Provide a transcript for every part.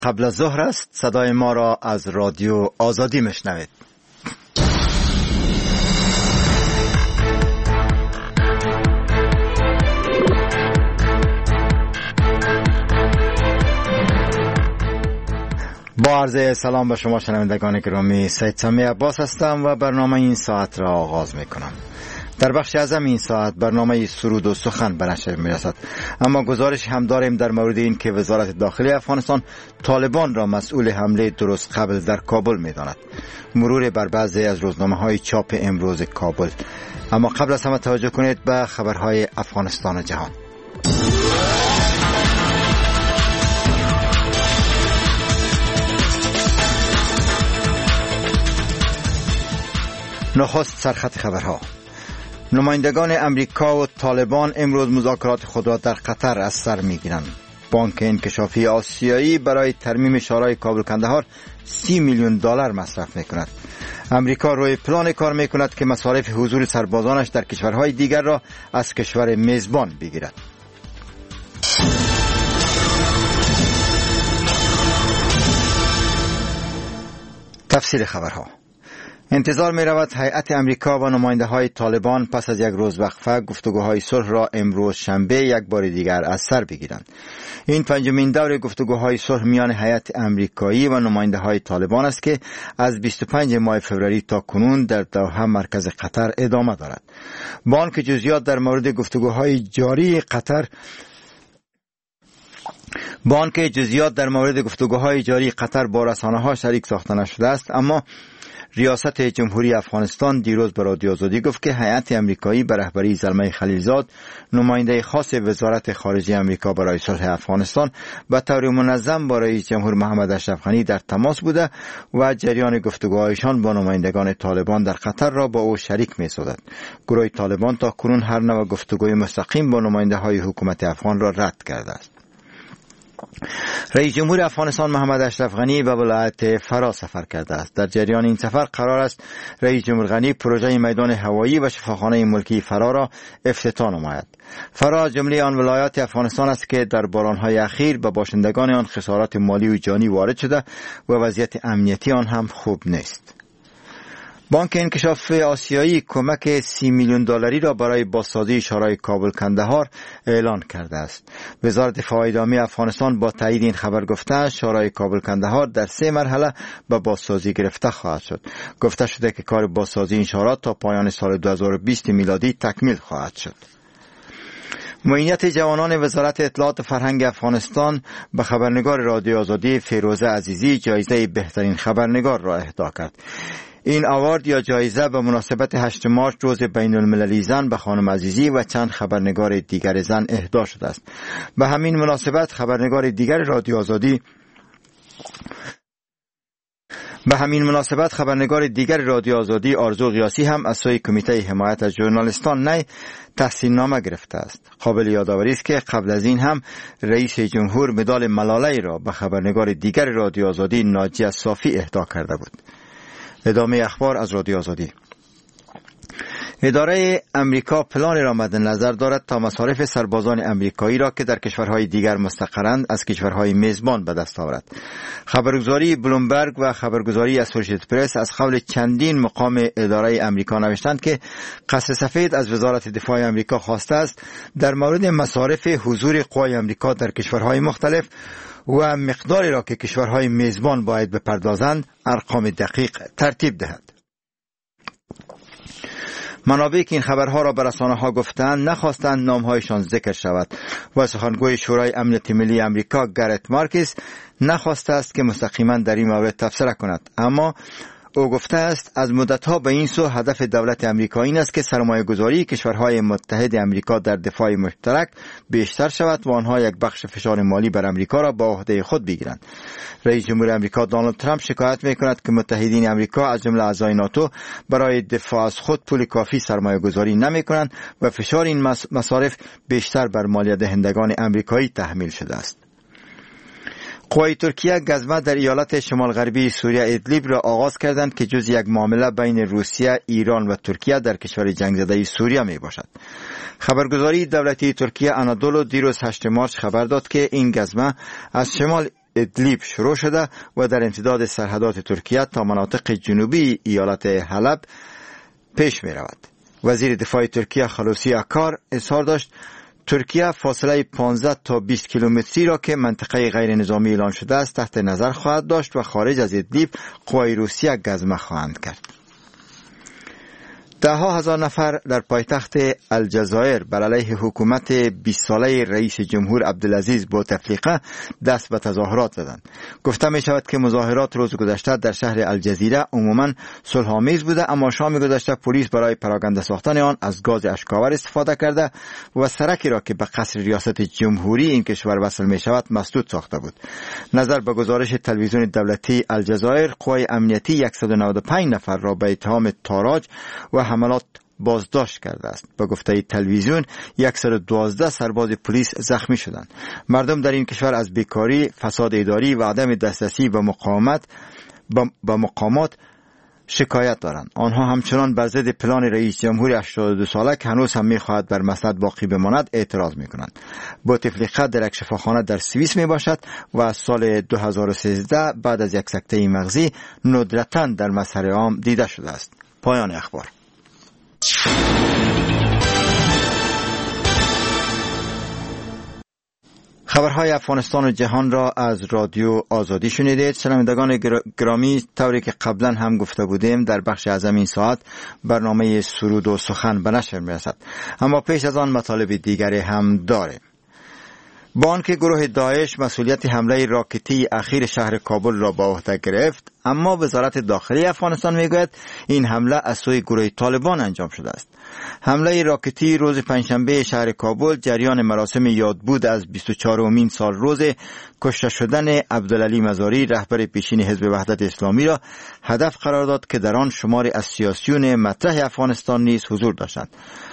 قبل از ظهر است. صدای ما را از رادیو آزادی میشنوید. با عرض سلام به شما شنوندگان گرامی، سید سمی عباس هستم و برنامه این ساعت را آغاز میکنم. در بخش اعظم این ساعت برنامه سرود و سخن به نشر میرسد، اما گزارش هم داریم در مورد این که وزارت داخلی افغانستان طالبان را مسئول حمله درست قبل در کابل میداند. مرور بر بعضی از روزنامه‌های چاپ امروز کابل. اما قبل از همه توجه کنید به خبرهای افغانستان و جهان. نخست سرخط خبرها. نمایندگان امریکا و طالبان امروز مذاکرات خود را در قطر از سر می‌گیرند. بانک انکشافی آسیایی برای ترمیم شورای کابل کندهار 30 میلیون دلار مصرف می‌کند. امریکا روی پلان کار می‌کند که مصارف حضور سربازانش در کشورهای دیگر را از کشور میزبان بگیرد. تفصیل خبرها. انتظار می رود هیئت امریکا و نماینده های طالبان پس از یک روز وقفه گفتگوهای صلح را امروز شنبه یک بار دیگر از سر بگیرند. این پنجمین دور گفتگوهای صلح میان هیئت امریکایی و نماینده های طالبان است که از 25 ماه فوریه تا کنون در دوحه مرکز قطر ادامه دارد. بانک جزئیات در مورد گفتگوهای جاری قطر با رسانه‌ها شریک ساخته نشده است، اما ریاست جمهوری افغانستان دیروز به رادیو آزادی گفت که هیئت امریکایی به رهبری زلمه خلیلزاد، نماینده خاص وزارت خارجه امریکا برای صلح افغانستان، به طور منظم با رئیس جمهور محمد اشرف غنی در تماس بوده و جریان گفتگوهایشان با نمایندگان طالبان در قطر را با او شریک می‌سازد. گروه طالبان تا کنون هر نوع گفتگوی مستقیم با نماینده‌های حکومت افغان را رد کرده است. رئیس جمهور افغانستان محمد اشرف غنی به ولایت فرا سفر کرده است. در جریان این سفر قرار است رئیس جمهور غنی پروژه میدان هوایی و شفاخانه ملکی فرا را افتتاح نماید. فرا جمله آن ولایات افغانستان است که در بارانهای اخیر به باشندگان آن خسارات مالی و جانی وارد شده و وضعیت امنیتی آن هم خوب نیست. بانک انکشاف آسیایی کمک 30 میلیون دلاری را برای بازسازی شورای کابل کندهار اعلان کرده است. وزارت دفاع اداری افغانستان با تایید این خبر گفته شورای کابل کندهار در 3 مرحله به بازسازی گرفته خواهد شد. گفته شده که کار بازسازی این شورا تا پایان سال 2020 میلادی تکمیل خواهد شد. معینیت جوانان وزارت اطلاعات و فرهنگ افغانستان به خبرنگار رادیو آزادی فیروزه عزیزی جایزه بهترین خبرنگار را اهدا کرد. این اوارد یا جایزه به مناسبت 8 مارس روز بین المللی زن به خانم عزیزی و چند خبرنگار دیگر زن اهدا شده است. به همین مناسبت خبرنگار دیگر رادیو آزادی آرزو غیاسی هم از سوی کمیته حمایت از ژورنالیستان نی تحسین نامه گرفته است. قابل یادآوری است که قبل از این هم رئیس جمهور مدال ملاله را به خبرنگار دیگر رادیو آزادی ناجیه صافی اهدا کرده بود. ادامه اخبار از رادیو آزادی. اداره امریکا پلان را مد نظر دارد تا مصارف سربازان امریکایی را که در کشورهای دیگر مستقرند از کشورهای میزبان به دست آورد. خبرگزاری بلومبرگ و خبرگزاری اسوسییتد پرس از قول چندین مقام اداره امریکا نوشتند که قصر سفید از وزارت دفاع امریکا خواسته است در مورد مصارف حضور قوای امریکا در کشورهای مختلف و مقداری را که کشورهای میزبان باید بپردازند ارقام دقیق ترتیب دهد. منابعی که این خبرها را به رسانه‌ها گفتند نخواستند نامهایشان ذکر شود و سخنگوی شورای امنیت ملی امریکا گرت مارکس نخواسته است که مستقیما در این مورد تبصره کند، اما او گفته است از مدتها به این سو هدف دولت امریکا این است که سرمایه گذاری کشورهای متحد امریکا در دفاع مشترک بیشتر شود و آنها یک بخش فشار مالی بر امریکا را با عهده خود بگیرند. رئیس جمهور امریکا دونالد ترامپ شکایت می‌کند که متحدین امریکا از جمله اعضای ناتو برای دفاع از خود پول کافی سرمایه گذاری نمی‌کنند و فشار این مصارف بیشتر بر مالیات دهندگان امریکایی تحمیل شده است. قوای ترکیه گزمه در ایالت شمال غربی سوریه ادلیب را آغاز کردند که جز یک معامله بین روسیه، ایران و ترکیه در کشور جنگ زده سوریه می باشد. خبرگزاری دولتی ترکیه آنادولو دیروز 8 مارس خبر داد که این گزمه از شمال ادلیب شروع شده و در امتداد سرحدات ترکیه تا مناطق جنوبی ایالت حلب پیش می رود. وزیر دفاع ترکیه خلوصی اکار اظهار داشت ترکیه فاصله 15 تا 20 کیلومتری را که منطقه غیر نظامی اعلان شده است تحت نظر خواهد داشت و خارج از ادلیب قوای روسیه گزمه خواهند کرد. ده ها هزار نفر در پایتخت الجزایر بر علیه حکومت 20 ساله رئیس جمهور عبدالعزیز بوتفلیقه دست به تظاهرات زدند. گفته می شود که مظاهرات روز گذشته در شهر الجزیره عموما صلح‌آمیز بوده، اما شام گذشته پلیس برای پراکنده ساختن آن از گاز اشک‌آور استفاده کرده و سرکی را که به قصر ریاست جمهوری این کشور وصل می شود مسدود ساخته بود. نظر به گزارش تلویزیون دولتی الجزایر، قوای امنیتی 195 نفر را به اتهام تاراج و حملات بازداشت کرده است. به گفته تلویزیون 112 سرباز پلیس زخمی شدند. مردم در این کشور از بیکاری، فساد اداری و عدم دسترسی به مقامات شکایت دارند. آنها همچنان بر ضد پلان رئیس جمهور 82 ساله که هنوز هم می‌خواهد بر مسند باقی بماند اعتراض می‌کنند. بوتفلیقه در یک شفاخانه در سوئیس میباشد و از سال 2013 بعد از یک سکته مغزی ندرتاً در مسحر عام دیده شده است. پایان اخبار. خبرهای افغانستان و جهان را از رادیو آزادی شنیدید. شنوندگان گرامی، طوری که قبلا هم گفته بودیم در بخش اعظم این ساعت برنامه سرود و سخن به نشر می‌رسد، اما پیش از آن مطالب دیگری هم داریم. با آنکه گروه داعش مسئولیت حمله راکتی اخیر شهر کابل را به عهده گرفت، اما وزارت داخلی افغانستان میگوید این حمله از سوی گروه طالبان انجام شده است. حمله راکتی روز پنجشنبه شهر کابل جریان مراسم یادبود از 24مین سال روز کشته شدن عبدالعلی مزاری رهبر پیشین حزب وحدت اسلامی را هدف قرار داد که در آن شماری از سیاسیون مطرح افغانستان نیز حضور داشتند.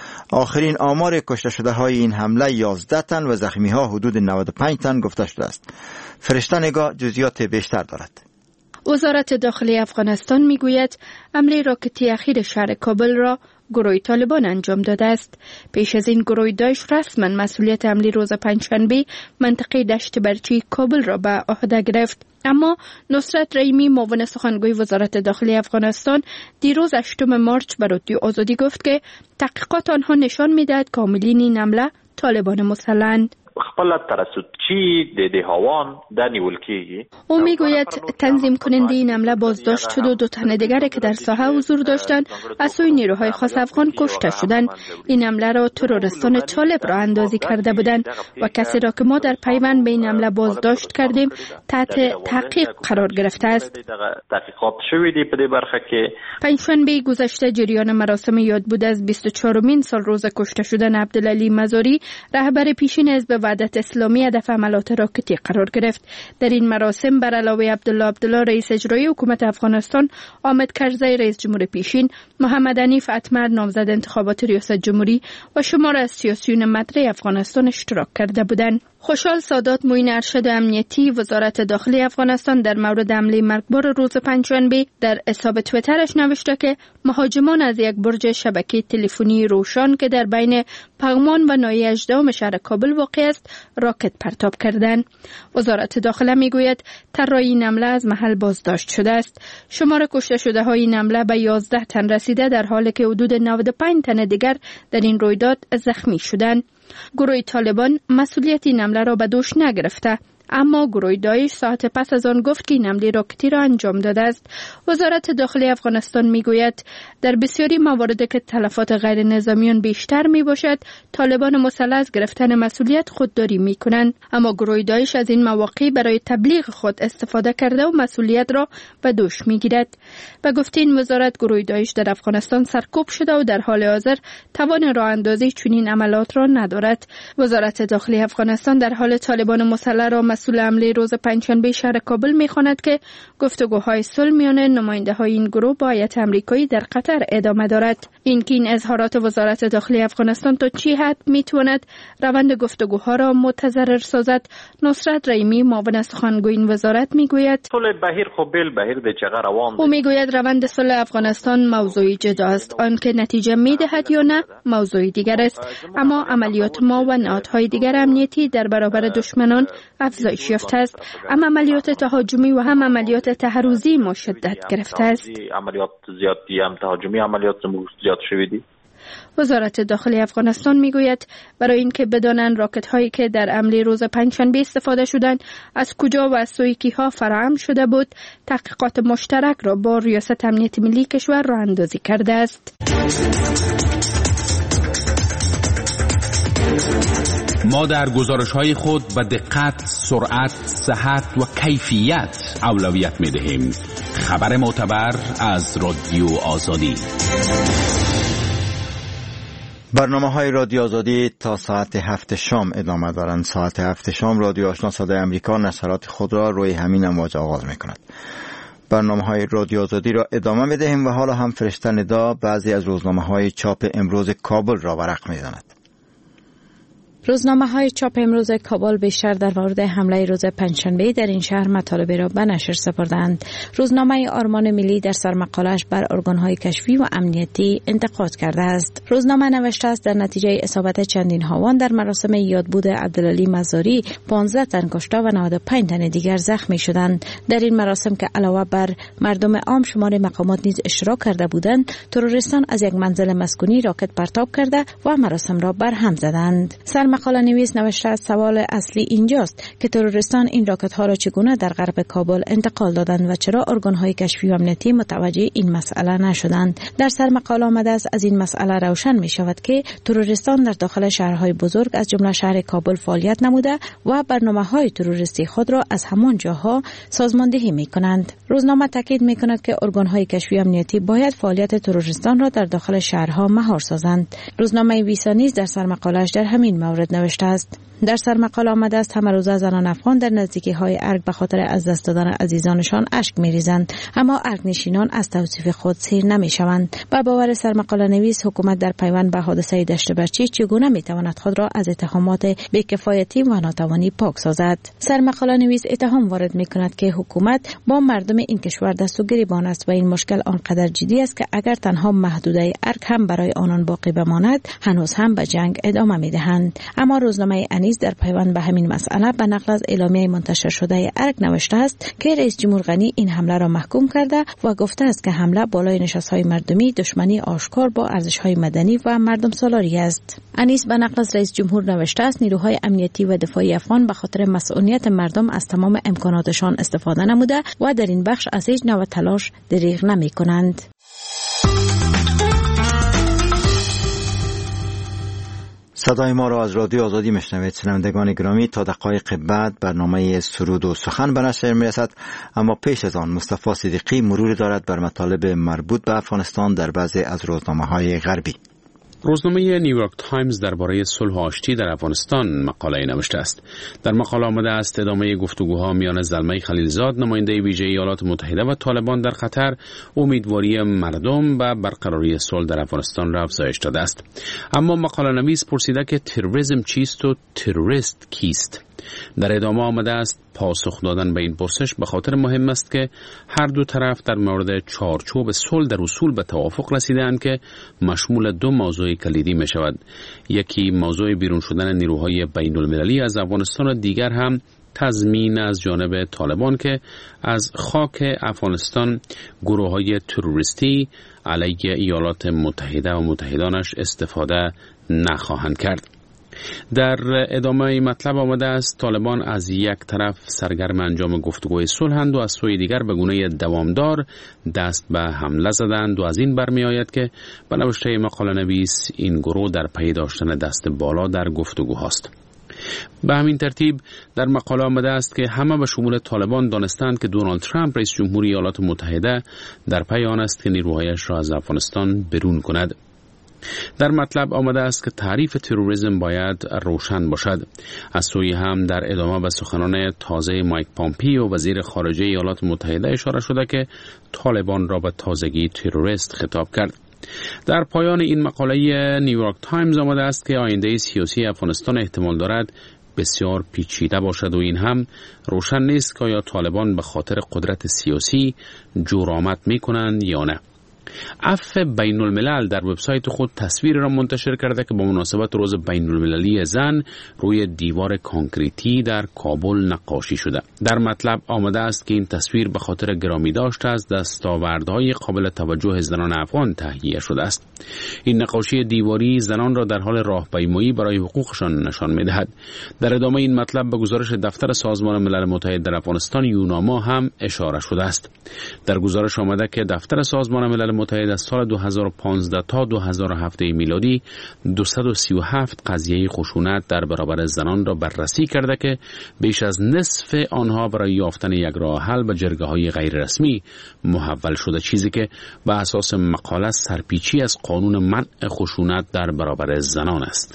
آخرین آمار کشته شده های این حمله 11 تن و زخمی ها حدود 95 تن گفته شده است. فرشته نگاه جزئیات بیشتر دارد. وزارت داخلی افغانستان میگوید حمله راکتی اخیر شهر کابل را گروه طالبان انجام داده است. پیش از این گروه داعش رسما مسئولیت حمله روز پنجشنبه منطقه دشت برچی کابل را به عهده گرفت. اما نصرت رحیمی، معاون سخنگوی وزارت داخلی افغانستان، دیروز 8 مارچ به رادیو آزادی گفت که تحقیقات آنها نشان می‌دهد که عاملین این حمله طالبان مسلحند. خپل ترسوچی د هاوان د نیول کیږي. او میگوید تنظیم کننده این حمله بازداشت شد و 2 تن دیگر که در ساحه حضور داشتند از سوی نیروهای خاص افغان کشته شدند. این حمله را تروریستان طالب را اندازی کرده بودند و کسی را که ما در پیوند به این حمله بازداشت کردیم تحت تحقیق قرار گرفته است. تحقیقات شوی دی په دې برخه کې. پنجشنبه گذشته جریان مراسم یادبود از 24مین سال روز کشته شدن عبدالعلی مزاری رهبر پیشین حزب وحدت اسلامی هدف حملات راکتی قرار گرفت. در این مراسم بر علاوه عبدالله رئیس اجرایی حکومت افغانستان، حامد کرزی رئیس جمهور پیشین، محمد حنیف اتمر نامزد انتخابات ریاست جمهوری و شمار از سیاسیون مطرح افغانستان اشتراک کرده بودند. خوشحال سادات، معین ارشد امنیتی وزارت داخلی افغانستان، در مورد حمله مرگبار روز پنجشنبه در حساب توییترش نوشته که مهاجمان از یک برج شبکه تلفنی روشن که در بین پغمان و ناحیه 18 شهر کابل واقع است راکت پرتاب کردند. وزارت داخله میگوید طراح این حمله از محل بازداشت شده است. شمار کشته شده های این حمله به 11 تن رسیده، در حالی که حدود 95 تن دیگر در این رویداد زخمی شدند. گروه طالبان مسئولیت این حمله را به دوش نگرفته، اما گروه داعش ساعت پس از آن گفت که این حمله راکتی را انجام داده است. وزارت داخلی افغانستان میگوید در بسیاری موارد که تلفات غیر نظامیان بیشتر می باشد، طالبان مسلح از گرفتن مسئولیت خودداری می کنند، اما گروه داعش از این مواقع برای تبلیغ خود استفاده کرده و مسئولیت را به دوش می گیرد. به گفته این وزارت، گروه داعش در افغانستان سرکوب شده و در حال حاضر توان راه اندازی چنین عملیات را ندارد. وزارت داخلی افغانستان در حال طالبان مسلح را مسئول حمله روز پنجشنبه شهر کابل می‌خواند که گفتگوهای صلح میان نماینده‌های این گروه با هیئت آمریکایی در قطر ادامه دارد. این اظهارات وزارت داخلی افغانستان تا چه حد می‌تواند روند گفتگوها را متضرر سازد؟ نصرت رحیمی، معاون سخنگوی این وزارت میگوید او میگوید روند صلح افغانستان موضوعی جدا است. آنکه نتیجه می‌دهد یا نه موضوعی دیگر است، اما عملیات ما و نهادهای دیگر امنیتی در برابر دشمنان افزایش افزایش یافته است، اما عملیات تهاجمی و هم عملیات تحرزی ما شدت گرفته است. عملیات زیادی هم تهاجمی عملیات زیاد شویدی. وزارت داخلی افغانستان میگوید برای اینکه بدانند راکت هایی که در حمله روز پنجشنبه استفاده شدند از کجا و از سوی کیها فراهم شده بود، تحقیقات مشترک را با ریاست امنیت ملی کشور راه اندازی کرده است. ما در گزارش‌های خود به دقت، سرعت، صحت و کیفیت اولویت می‌دهیم. خبر معتبر از رادیو آزادی. برنامه‌های رادیو آزادی تا ساعت 7 شام ادامه دارند. ساعت 7 شام رادیو آشنا صدای امریکا نشرات خود را روی همین امواج آغاز می‌کند. برنامه‌های رادیو آزادی را ادامه می‌دهیم و حالا هم فرشته ندا بعضی از روزنامه‌های چاپ امروز کابل را ورق می‌زند. روزنامه‌های چاپ امروز کابل بیشتر در مورد حمله روز پنجشنبه در این شهر مطالب را به نشر سپردند. روزنامه آرمان ملی در سرمقاله‌اش بر ارگان‌های کشفی و امنیتی انتقاد کرده است. روزنامه نوشته است در نتیجه اصابت چندین هاوان در مراسم یادبود عبدالعلی مزاری 15 تن کشته و 95 تن دیگر زخمی شدند. در این مراسم که علاوه بر مردم عام شمار مقامات نیز اشتراک کرده بودند، تروریستان از یک منزل مسکونی راکت پرتاب کرده و مراسم را برهم زدند. مقاله نویس نوشته است سوال اصلی اینجاست که تروریستان این راکت ها را چگونه در غرب کابل انتقال دادند و چرا ارگان‌های کشفی و امنیتی متوجه این مسئله نشدند. در سر مقاله آمده است از این مسئله روشن می شود که تروریستان در داخل شهرهای بزرگ از جمله شهر کابل فعالیت نموده و برنامه‌های تروریستی خود را از همان جاها سازماندهی می کنند. روزنامه تاکید می کند که ارگان‌های کشفی و امنیتی باید فعالیت تروریستان را در داخل شهرها مهار سازند. روزنامه ویسا نیز در سر مقاله‌اش در همین مورد نوشته است. در سر مقاله آمده است همه روزه زنان افغان در نزدیکی‌های ارگ به خاطر از دست دادن عزیزانشان اشک می‌ریزند، اما ارگ نشینان از توصیف خود سیر نمی‌شوند. با باور سر مقاله نویس حکومت در پیوند به حادثه دشت برچی چگونه می‌تواند خود را از اتهامات بی‌کفایتی و ناتوانی پاک سازد. سر مقاله نویس اتهام وارد می‌کند که حکومت با مردم این کشور دست و گریبان است و این مشکل آنقدر جدی است که اگر تنها محدوده ارگ هم برای آنان باقی بماند هنوز هم به جنگ ادامه می‌دهند. اما روزنامه در پیوند به همین مسئله به نقل از اعلامیه منتشر شده ارگ نوشته است که رئیس جمهور غنی این حمله را محکوم کرده و گفته است که حمله بالای نشست‌های مردمی دشمنی آشکار با ارزش‌های مدنی و مردم سالاری است. انیس به نقل از رئیس جمهور نوشته است نیروهای امنیتی و دفاعی افغان به خاطر مسئولیت مردم از تمام امکاناتشان استفاده نموده و در این بخش از هیچ نوع تلاش دریغ نمی‌کنند. صدای ما را از رادیو آزادی میشنوید. شنوندگان گرامی، تا دقایق بعد برنامه سرود و سخن به نشر میرسد، اما پیش از آن مصطفی صدیقی مروری دارد بر مطالب مربوط به افغانستان در بعضی از روزنامه‌های غربی. روزنامه نیویورک تایمز درباره صلح و آشتی در افغانستان مقاله نوشته است. در مقاله آمده است ادامه گفتگوها میان زلمه خلیلزاد نماینده ویژه ایالات متحده و طالبان در قطر امیدواری مردم به برقراری صلح در افغانستان را افزایش داده است. اما مقاله نویس پرسیده که تروریسم چیست و تروریست کیست؟ در ادامه آمده است پاسخ دادن به این پرسش به خاطر مهم است که هر دو طرف در مورد چارچوب صلح در اصول به توافق رسیدند که مشمول دو موضوع کلیدی می شود. یکی موضوع بیرون شدن نیروهای بین المللی از افغانستان و دیگر هم تضمین از جانب طالبان که از خاک افغانستان گروه‌های تروریستی علیه ایالات متحده و متحدانش استفاده نخواهند کرد. در ادامه مطلب آمده است طالبان از یک طرف سرگرم انجام گفتگوی صلحند و از سوی دیگر به گونه دوامدار دست به حمله زدند و از این برمی آید که به نوشته مقاله نویس این گروه در پی داشتن دست بالا در گفتگوهاست. به همین ترتیب در مقاله آمده است که همه به شمول طالبان دانستند که دونالد ترامپ رئیس جمهوری ایالات متحده در پی آن است که نیروهایش را از افغانستان برون کند. در مطلب آمده است که تعریف تروریسم باید روشن باشد. از سوی هم در ادامه به سخنان تازه مایک پامپیو وزیر خارجه ایالات متحده اشاره شده که طالبان را به تازگی تروریست خطاب کرد. در پایان این مقاله نیویورک تایمز آمده است که آینده سیاسی افغانستان احتمال دارد بسیار پیچیده باشد و این هم روشن نیست که آیا طالبان به خاطر قدرت سیاسی جرأت می کنند یا نه. عفو بین الملل در وبسایت خود تصویر را منتشر کرده که با مناسبت روز بین المللی زن روی دیوار کانکریتی در کابل نقاشی شده. در مطلب آمده است که این تصویر به خاطر گرامی داشته از دستاوردهای قابل توجه زنان افغان تهیه شده است. این نقاشی دیواری زنان را در حال راهپیمایی برای حقوقشان نشان می‌دهد. در ادامه این مطلب به گزارش دفتر سازمان ملل متحد در افغانستان یوناما هم اشاره شده است. در گزارش آمده که دفتر سازمان ملل متحد از سال 2015 تا 2007 میلادی 237 قضیه خشونت در برابر زنان را بررسی کرده که بیش از نصف آنها برای یافتن یک راه حل به جرگه‌های غیر رسمی محول شده، چیزی که به اساس مقاله سرپیچی از قانون منع خشونت در برابر زنان است.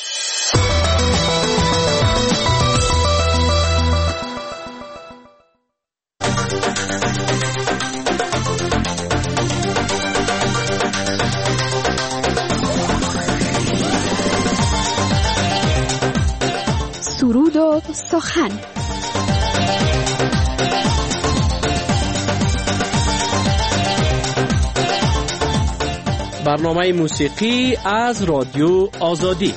سرود و سخن. برنامه موسیقی از رادیو آزادی.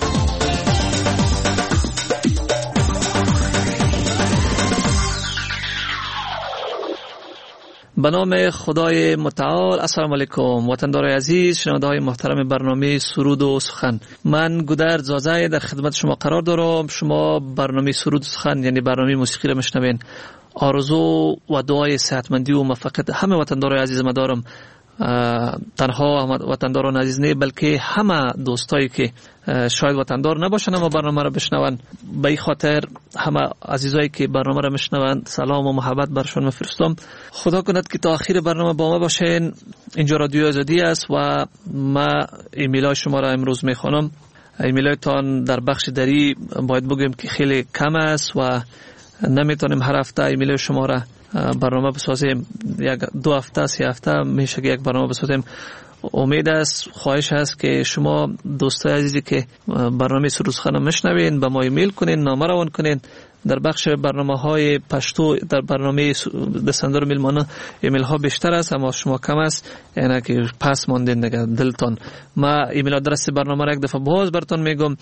به نام خدای متعال. السلام علیکم وطندار عزیز، شنونده های محترم برنامه سرود و سخن. من گودرد زازای در خدمت شما قرار دارم. شما برنامه سرود و سخن یعنی برنامه موسیقی را میشنوین. آرزو و دعای صحتمندی و موفقیت همه وطندار عزیز ما دارم. تنها وطنداران عزیز نه بلکه همه دوستایی که شاید وطندار نباشن اما برنامه را بشنون، به این خاطر همه عزیزایی که برنامه را میشنون سلام و محبت برشون میفرستم. خدا کند که تا آخر برنامه با ما باشین. اینجا رادیو آزادی است و ما ایمیلای شما را امروز میخوانم. ایمیلایتان در بخش دری باید بگیم که خیلی کم است و نمیتونیم هر هفته ایمیل شما را برنامه بسازیم. یک 2 هفته 3 هفته میشه که یک برنامه بسازیم. امید است، خواهش است که شما دوستای عزیزی که برنامه سرود سخن میشنوین به ما ایمیل کنین، نامه روان کنین. در بخش برنامه‌های پشتو در برنامه دسندر میلمانه ایمیل ها بیشتر است اما شما کم است، یعنی که پس ماندین دیگه دلتون. ما ایمیل آدرس برنامه را یک دفعه باز براتون میگم: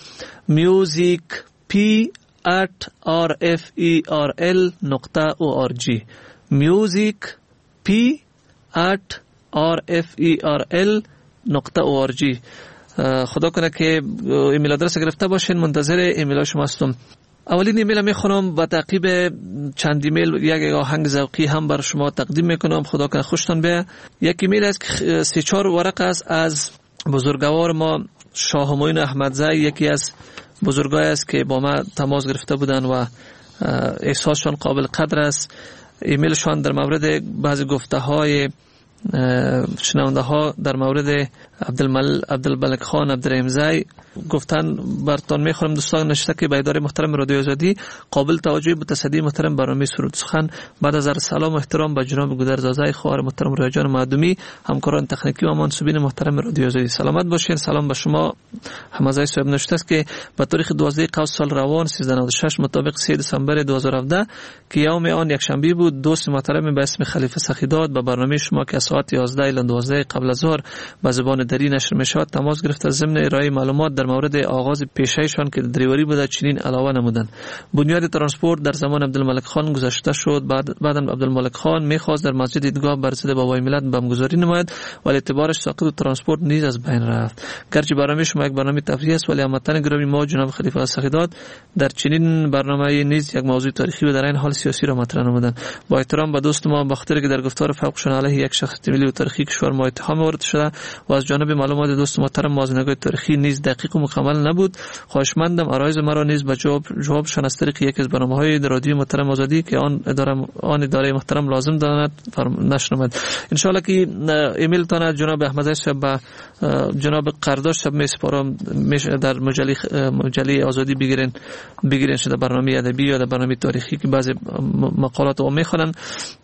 music@rferl.org music@rferl.org. خدا کنه که ایمیل آدرس گرفته باشین. منتظر ایمیل شما هستم. اولین ایمیل میخونم و تعقیب چند ایمیل یک آهنگ ذوقی هم بر شما تقدیم میکنم. خدا کنه خوشتون بیاد. یک ایمیل است که 3-4 ورق است از بزرگوار ما شاه همایون احمدزی. یکی از بزرگای است که با ما تماس گرفته بودن و احساسشان قابل قدر است. ایمیلشان در مورد بعضی گفته های شنونده ها در مورد عبدالملک خان عبدالرحیمزی گفتن براتون میخورم. دوستان نشسته که به اداره محترم رادیو آزادی قابل توجه به تصدی محترم برنامه سرود سخن. بعد از سلام و احترام به جناب گودرد زازای خواهر محترم ریاجان معدومی، همکاران تکنیکی و منصوبین محترم رادیو آزادی سلامت باشین. سلام به شما. حمزه صاحب نشسته است که به تاریخ 12 قوس سال روان 1396 مطابق 3 دسامبر 2017 که یوم آن یک شنبه بود، دوست محترم به اسم خلیفه سخیداد به برنامه شما که ساعت 11 الی 12 قبل از ظهر به زبان دری نشر میشود تماس گرفته ضمن ارائه معلومات در مورد آغاز پیشه‌شان که دریوری بوده چنین علاوه نمودند: بنیاد ترانسپورت در زمان عبدالملک خان گذاشته شد. بعد عبدالملک خان میخواست در مسجد دیدگاه بر ضد بابای ملت بمگذاری نماید ولی اعتبارش ساقط ترانسپورت نیز از بین رفت. گرچه برنامه شما یک برنامه تفریحی است ولی هموطن گرامی ما جناب خلیفه سخیداد در چنین برنامه نیز یک موضوع تاریخی و در این حال سیاسی را مطرح نمودند. با احترام به دوست ما بخاطر که در گفتار فوقشان علیه یک شخص ملی و تاریخی کشور ما اتهام وارد شده و از جانب معلومات دوست محترم موازنه‌های تاریخی نیز دقیق و مکمل نبود، خواهشمندم عرایض مرا نیز به جوابشان از طریق یکی از برنامه‌های رادیو محترم آزادی که آن اداره محترم لازم داند نشر نماید. ان شاء الله که ایمیل تان جناب احمدی صاحب به جناب قرداش صاحب میسپارم در مجله آزادی بگیرین شده برنامه ادبی یا در برنامه تاریخی که بعضی مقالات رو میخونن.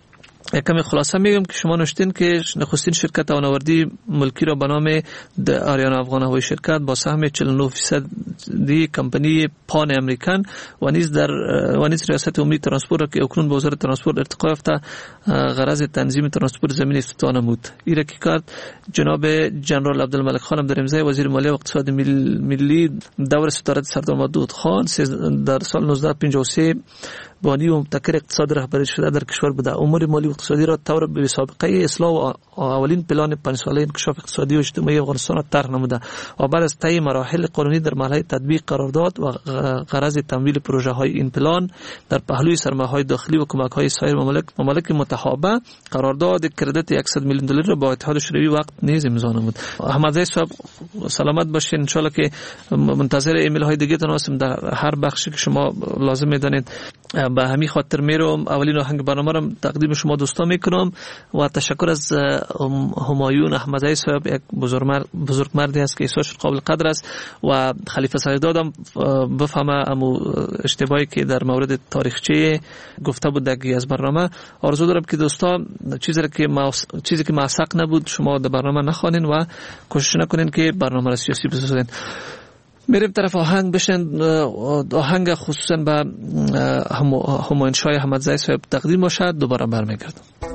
کمی خلاصه میگم که شما نوشتین که نخستین شرکت آنوردی ملکی را به نام آریانا افغان هوایی شرکت با سهم 49% کمپانی پان امریکن و نیز ریاست عمومی ترانسپورت را که اکنون به وزارت ترانسپورت ارتقا یافته غرض تنظیم ترانسپورت زمینی افتتاح نمود. این را که کرد جناب جنرال عبدالملک خان در امضای وزیر مالیه و اقتصاد ملی دور ستارت سردار محمود خان در سال 1953 بانی و مبتکر اقتصاد رهبری شده در کشور بوده. امور مالی و اقتصادی را طور به سابقه اصلاح و اولین پلان 5 ساله انکشاف اقتصادی و اجتماعی افغانستان را طرح نموده و بعد از طی مراحل قانونی در مرحله تطبیق قرار داد و غرض تمویل پروژه های این پلان در پهلوی سرمایه‌های داخلی و کمک های سایر ممالک متحابه قرارداد کردیت $100 میلیون را با اتحاد شوروی وقت نیز امضا نمود. احمدزی صاحب سلامت باشین، ان شاء الله که منتظر ایمیل های دیگه تون هستم در هر بخشی که شما لازم میدانید. به همین خاطر میرم اولین آهنگ برنامه را تقدیم شما دوستان میکنم و تشکر از همایون احمدزی صاحب، یک بزرگ مردی است که احساسش قابل قدر است و خلیفه سعیدادم بفهمه امو اشتباهی که در مورد تاریخچه گفته بود دیگه از برنامه. آرزو دارم که دوستان چیزی که معسق نبود شما در برنامه نخوانین و کوشش نکنین که برنامه را سیاسی بسازین. میریم طرف آهنگ بشن، آهنگ خصوصا به همایون شاه احمدزی صاحب تقدیم باشد. دوباره برمیگردم.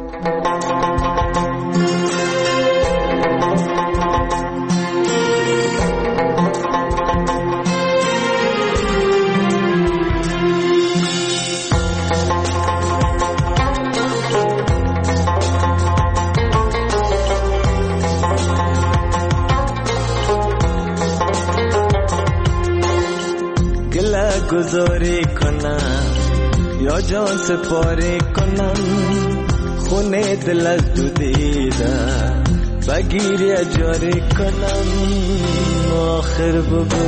گذاری کنم یا جان سپاری کنم، خونه دل از دو دیده بگیری جاری کنم. آخر بگو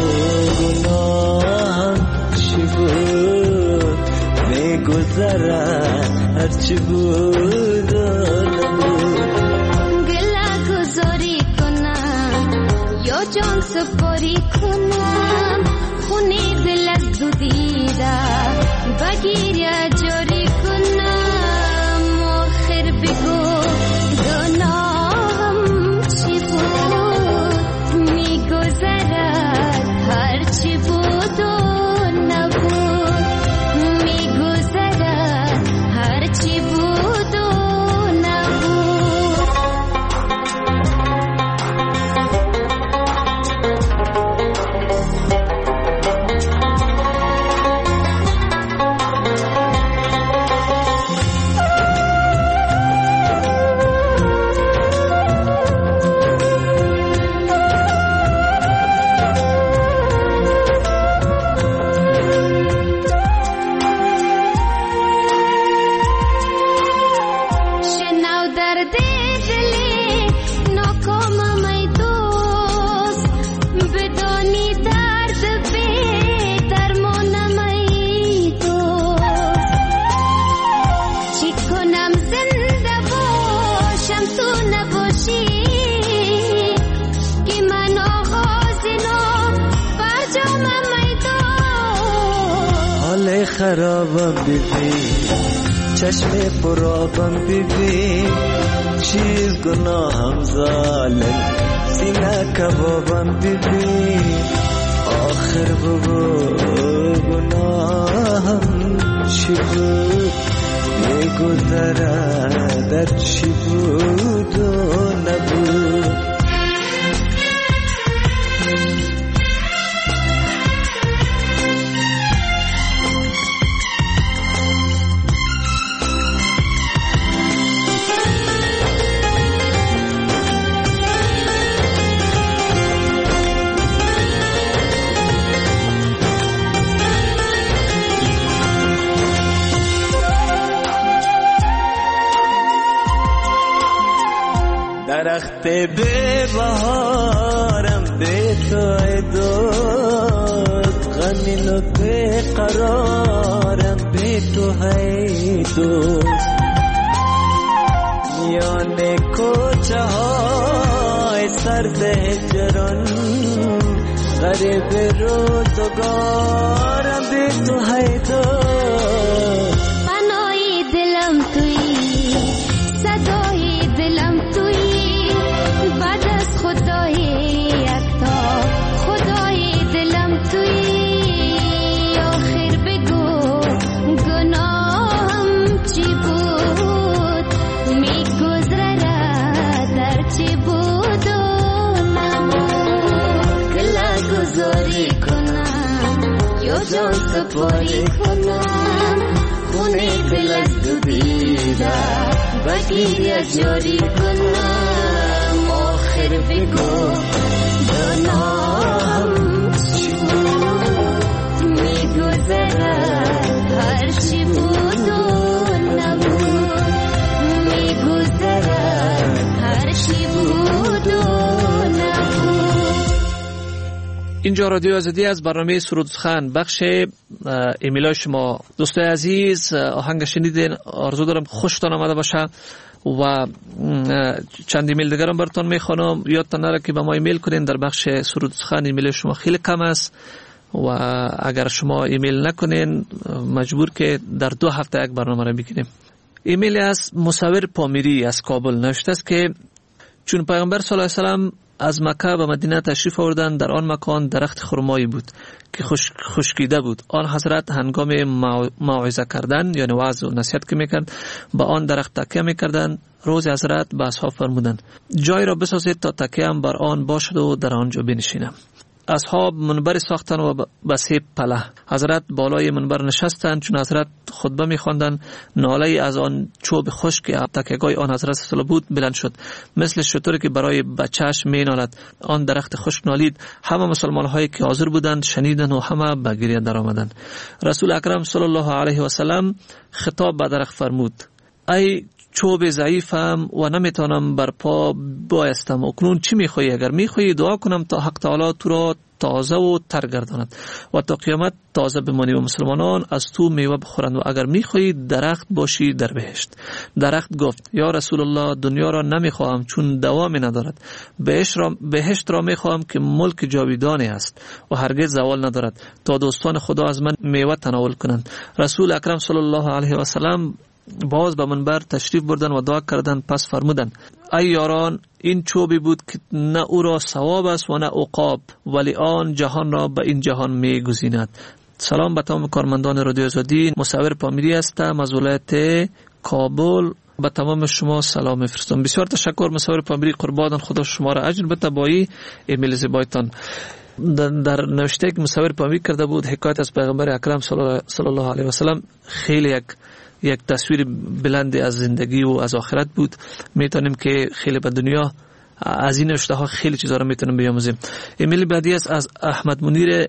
گناهم چی بود، میگذره هرچی بود و نبود. گله گذاری کنم یا جان سپاری کنم، خونه دل از دو دیده بگیر جاری کنم. آخر بگو گناهم چی بود، میگذرد هر چی بود و نبود. میگذرد هر چی بود و نبود. خرابم بیبی چشم پرابم بیبی، چیز گناهم ظالم سینه کبابم بیبی. آخر بگو گناهم چی بود، میگذره در چی بود و نبود. درخت به بهارم به تو ای دوست، غمین و به قرارم به تو ای دوست. میان کوچه های سرد هجران غریب روزگارم به تو ای دوست. پناهی دلم تویی جان سپاری کنم خونه دل از دو دیده بگیر جاری کنم آخر بگو دنام چی بود میگذرد هر چی بود و نبود میگذرد هر چی بود و نبود. اینجا رادیو آزادی از برنامه سرود سخن بخش ایمیلای شما دوستای عزیز آهنگ شنیدین. آرزو دارم خوشتان آمده باشه و چند ایمیل دیگرم براتون میخوانم. یادتان نره که به ما ایمیل کنین در بخش سرود سخن. ایمیل شما خیلی کم است و اگر شما ایمیل نکنین مجبور که در 2 هفته یک برنامه را بگیریم. ایمیل از مصور پامیری از کابل نوشته است که چون پیغمبر صلی الله علیه و سلم از مکه به مدینه تشریف آوردند در آن مکان درخت خرمایی بود که خشکیده بود. آن حضرت هنگام موعظه کردن یعنی وعظ و نصیحت که میکرد به آن درخت تکیه میکردند. روز حضرت به اصحاب فرمودند جای را بسازید تا تکیه هم بر آن باشد و در آنجا بنشینم. اصحاب منبر ساختن و به 3 پله حضرت بالای منبر نشستند. چون حضرت خطبه می‌خواندند ناله از آن چوب خشک که تکیه‌گاه آن حضرت صلی بود بلند شد مثل شتری که برای بچه‌اش می‌نالد. آن درخت خشک نالید. همه مسلمان‌هایی که حاضر بودند شنیدند و همه به گریه درآمدند. رسول اکرم صلی الله علیه و سلم خطاب به درخت فرمود ای چوب ضعیفم و نمیتونم بر پا بایستم. اکنون چی میخوایی؟ اگر میخوایی دعا کنم تا حق تعالی تو را تازه و تر گرداند و تا قیامت تازه بمانی و مسلمانان از تو میوه بخورند. و اگر میخوایی درخت باشی در بهشت. درخت گفت یا رسول الله دنیا را نمیخواهم چون دوامی ندارد. بهشت را میخواهم که ملک جاویدانی است و هرگز زوال ندارد تا دوستان خدا از من میوه تناول کنند. رسول اکرم صلی الله علیه و سلم باز به منبر تشریف بردن و دعا کردن. پس فرمودند ای یاران این چوبی بود که نه او را ثواب است و نه عقاب ولی آن جهان را به این جهان می گزیند. سلام به تمام کارمندان رادیو آزادی. مصور پامیری هستم از ولایت کابل. به تمام شما سلام میفرستم. بسیار تشکر مصور پامیری. قربان خدا شما را اجر بده با ایمیل زیبایتان. در نوشته که مصور پامیری کرده بود حکایت از پیغمبر اکرم صلی الله علیه و سلم خیلی یک تصویر بلند از زندگی و از آخرت بود. میتونیم که خیلی به دنیا از این نوشته ها خیلی چیزا رو میتونیم بیاموزیم. ایمیل بعدی است از احمد منیر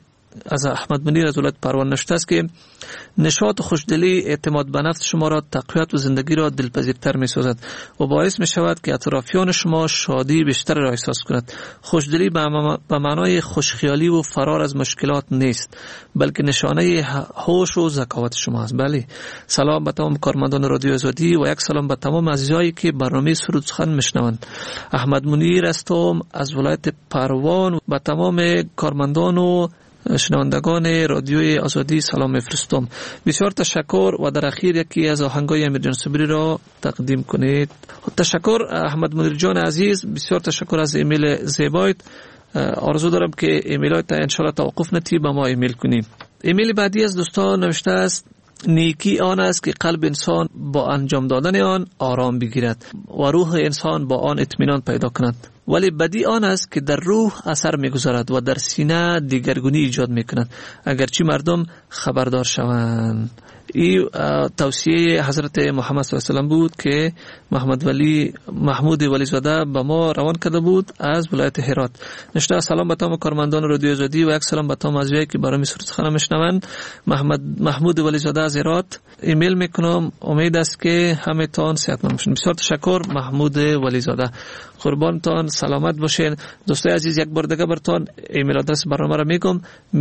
از ولایت پروان نوشته است که نشاط و خوشدلی اعتماد به نفس شما را تقویت و زندگی را دلپذیرتر می سازد و باعث می شود که اطرافیان شما شادی بیشتر را احساس کند. خوشدلی به معنای خوشخیالی و فرار از مشکلات نیست بلکه نشانه هوش و ذکاوت شما است. بله. سلام به تمام کارمندان رادیو آزادی و یک سلام به تمام عزیزایی که برنامه سرود سخن میشنوند. احمد منیر هستم از ولایت پروان. به تمام کارمندان و شنوندگان رادیوی آزادی سلام میفرستم. بسیار تشکر و در اخیر یکی از آهنگای امیرجان صبری را تقدیم کنید. تشکر احمد منیر جان عزیز. بسیار تشکر از ایمیل زیبایت. آرزو دارم که ایمیلات ان شاء الله توقف نتی به ما ایمیل کنیم. ایمیل بعدی از دوستان نوشته است نیکی آن است که قلب انسان با انجام دادن آن آرام بگیرد و روح انسان با آن اطمینان پیدا کند ولی بدی آن است که در روح اثر میگذارد و در سینه دیگرگونی ایجاد میکند اگرچه مردم خبردار شوند. این توصیه حضرت محمد صلی الله علیه و سلم بود که محمود ولی زاده به ما روان کرده بود از ولایت هرات. نشته سلام به تمام کارمندان رادیو آزادی و یک سلام به تمام عزیزایی که برای سرود سخن میشنوند. محمود ولی زاده از هرات. ایمیل میکنم. امید است که همه تان صحتمند باشین. بسیار تشکر محمود ولی زاده. قربانتان سلامت باشین. دوستای عزیز یک بار دیگه براتون ایمیل آدرس برنامه را میگم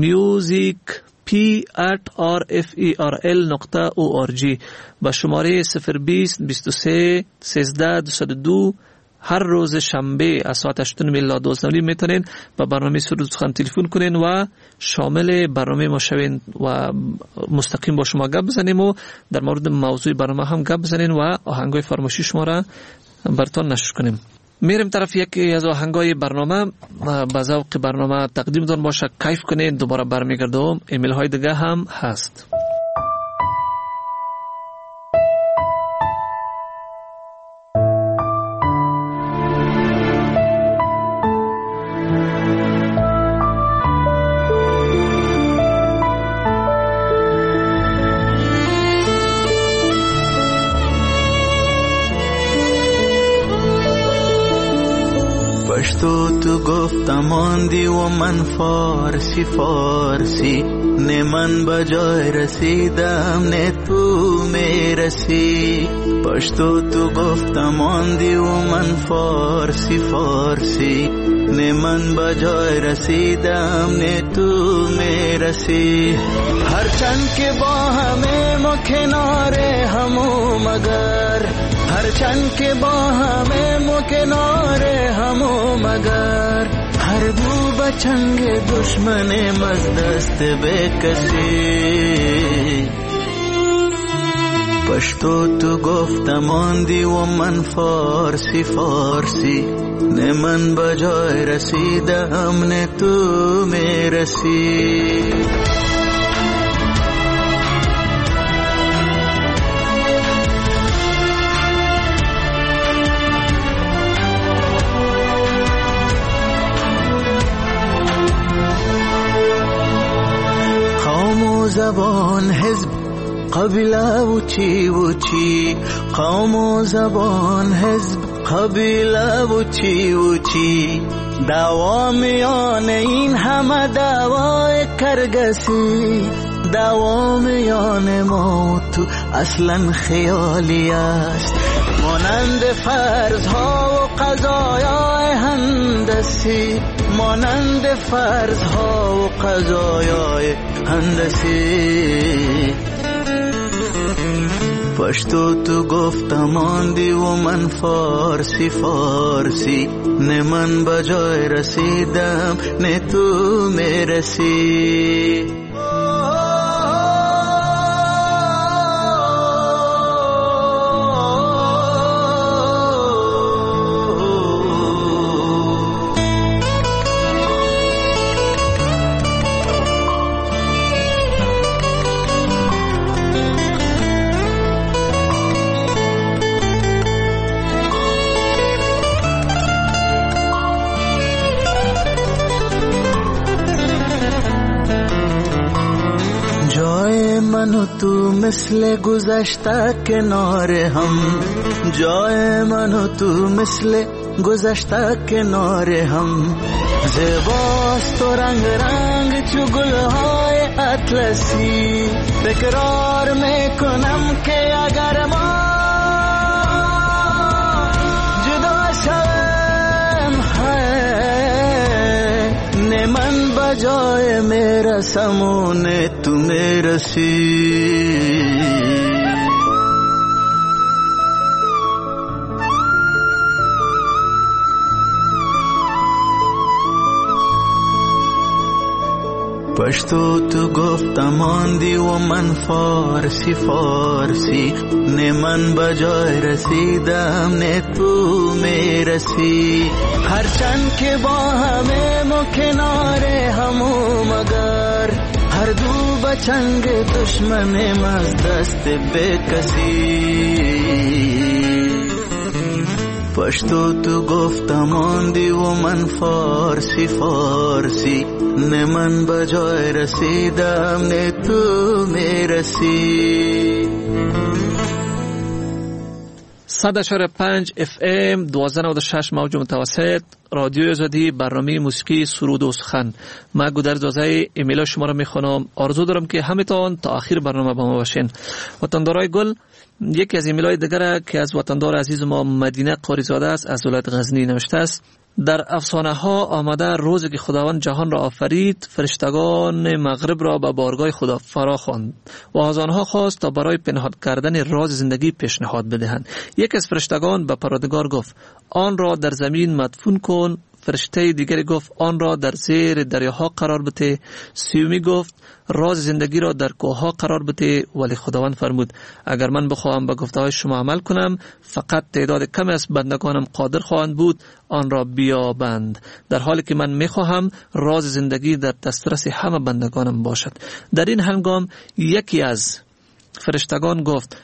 music@rferl.org با شماره 020 23 13 202 هر روز شنبه از ساعت 8 الی 12 میتونین با برنامه سرود سخن تلفن کنین و شامل برنامه ما شوین و مستقیم با شما گپ بزنیم و در مورد موضوع برنامه هم گپ بزنین و آهنگای فرمایشی شما را براتون نشر کنیم. میریم طرف یکی از آهنگای برنامه با ذوق برنامه تقدیم دون باشه. کیف کنین. دوباره برمیگردم. ایمیل های دیگه هم هست. پشتو تو گفتم ماندی و من فارسی فارسی، نه من بجای رسیدم نه تو میرسی. پشتو تو گفتم ماندی و من فارسی فارسی، نه من بجای رسیدم نه تو میرسی. هرچند که با همه ما کنار همو مگر، هرچند که با همه ما کنار همو مگر، هر بو بچنگ دشمن مزدست به کسی. پشتو تو گفتم آندی و من فارسی فارسی، نه من بجای رسیدم نه تو میرسی. زبان حزب قبیله و چی قوم و زبان حزب قبیله و چی دعوا میان این همه دعوای کرگسی. دعوا میان ما و تو اصلا خیالی است، مانند فرضها و قضایای هندسی، مانند فرضها و قضایای هندسی. پشتو تو گفتم آندی و من فارسی فارسی، نه من بجای رسیدم نه تو میرسی. من و تو مثل گذشته کنار هم، جای من و تو مثل گذشته کنار هم. زیباست و رنگ رنگ چو گلهای اطلسی، تکرار میکنم که اگر ما جدا شویم نه من بجای میرسم و نه تو میرسی. پشتو تو گفتم آندی و من فارسی فارسی، نه من بجای رسیدم نه تو میرسی. هرچند که با همه ما کنار همو مگر، هر دو بچنگ دشمن از دست به کسی. پشتو تو گفتم آندی و من فارسی فارسی، نه من بجای رسیدم نه تو میرسی. 100.5 FM 1296 موج متوسط رادیو آزادی، برنامه موسیقی سرود و سخن. من گودرز دوزای ایمیل شما رو میخونم. آرزو دارم که همتون تا آخر برنامه با ما باشین. وطندارای گل، یکی از ایمیل‌های دیگر که از وطندار عزیز ما مدینه قاریزاده است از ولایت غزنی نوشته است: در افسانه ها آمده روزی که خداوند جهان را آفرید، فرشتگان مغرب را به بارگاه خدا فرا خواند و از آنها خواست تا برای پنهان کردن راز زندگی پیشنهاد بدهند. یک از فرشتگان به پروردگار گفت آن را در زمین مدفون کن. فرشته دیگری گفت آن را در زیر دریاها قرار بده. سیومی گفت راز زندگی را در کوهها قرار بده. ولی خداوند فرمود اگر من بخواهم به گفته‌های شما عمل کنم، فقط تعداد کمی از بندگانم قادر خواهند بود آن را بیابند، در حالی که من میخواهم راز زندگی در دسترس همه بندگانم باشد. در این هنگام یکی از فرشتگان گفت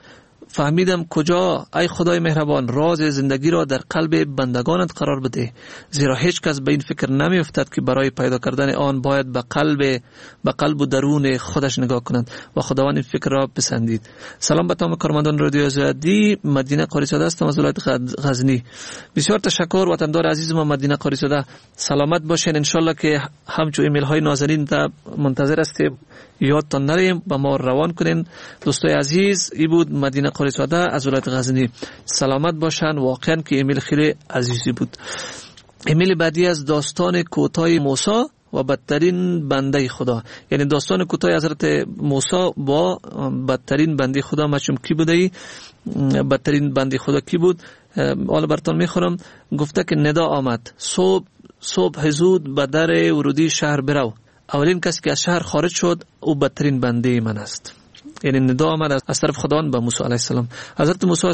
فهمیدم کجا ای خدای مهربان راز زندگی را در قلب بندگانت قرار بده، زیرا هیچ کس به این فکر نمی افتد که برای پیدا کردن آن باید به قلب و درون خودش نگاه کند و خداوند این فکر را پسندید. سلام به تمام کارمندان رادیو آزادی. مدینه قاریزاده هستم از ولایت غزنی. بسیار تشکر وطندار عزیز ما مدینه قاریزاده، سلامت باشین. انشالله که همچون ایمیل های نازنین تا منتظر هستیم، یادتان نریم با ما روان کنین. دوستای عزیز، ای بود مدینه قاریزاده از ولایت غزنی، سلامت باشن. واقعا که ایمیل خیلی عزیزی بود. ایمیل بعدی از داستان کوتاه موسی و بدترین بنده خدا، یعنی داستان کوتاه حضرت موسی با بدترین بنده خدا. مچم کی بوده؟ بدترین بنده خدا کی بود؟ حالا براتون میخونم. گفته که ندا آمد، صبح زود به در ورودی شهر برو. اولین کسی که از شهر خارج شد او بدترین بنده من است. یعنی ندا آمد از طرف خداوند به موسی علیه السلام. حضرت موسی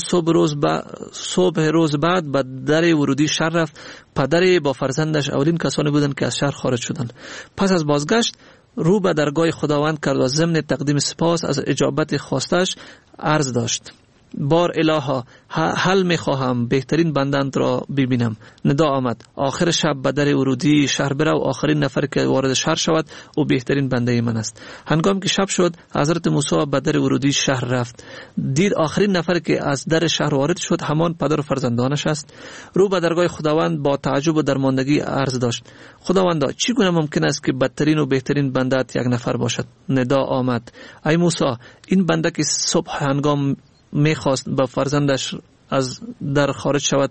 صبح روز بعد به در ورودی شهر رفت. پدر با فرزندش اولین کسانی بودند که از شهر خارج شدند. پس از بازگشت رو به درگاه خداوند کرد و ضمن تقدیم سپاس از اجابت خواستش عرض داشت: بار الها، حل میخواهم بهترین بندند را ببینم. ندا آمد آخر شب به در ورودی شهر برو، آخرین نفر که وارد شهر شود او بهترین بنده من است. هنگام که شب شد حضرت موسی به در ورودی شهر رفت، دید آخرین نفر که از در شهر وارد شد همان پدر و فرزندانش است. رو به درگاه خداوند با تعجب و درماندگی عرض داشت: خداوندا، چگونه ممکن است که بدترین و بهترین بندت یک نفر باشد؟ ندا آمد: ای موسی، این بنده که صبح هنگام میخواست با فرزندش از در خارج شود